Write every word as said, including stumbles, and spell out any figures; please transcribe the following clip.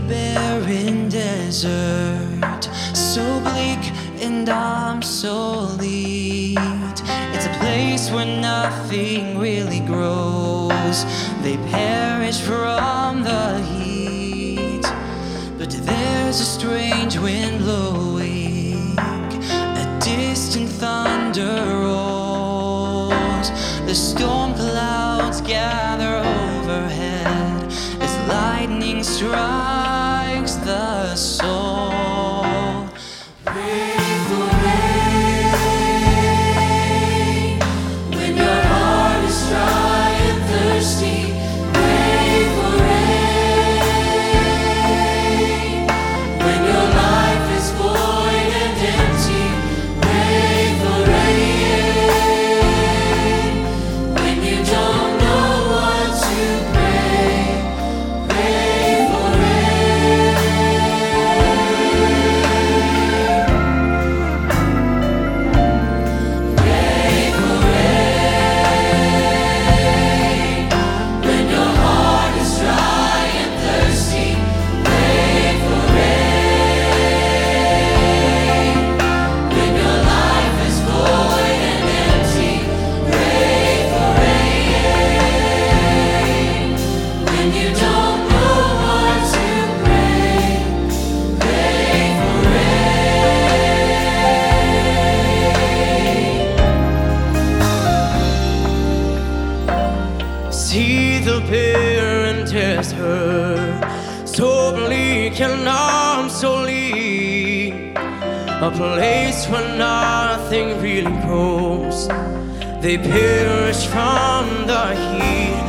barren desert, so bleak and obsolete. It's a place where nothing really grows. They perish from the heat. But there's a strange wind blowing, a distant thunder rolls. The storm clouds gather overhead as lightning strikes the soul. Pray for rain when your heart is dry and thirsty. Pray for rain when your life is void and empty. Pray for rain when you don't know what to pray. Pray for rain. Pray for rain when your heart is dry and thirsty. Pray for rain when your life is void and empty. Pray for rain when you don't know what to pray. Pray for rain. See the barren desert, so bleak and obsolete, a place where nothing really grows. They perish from the heat.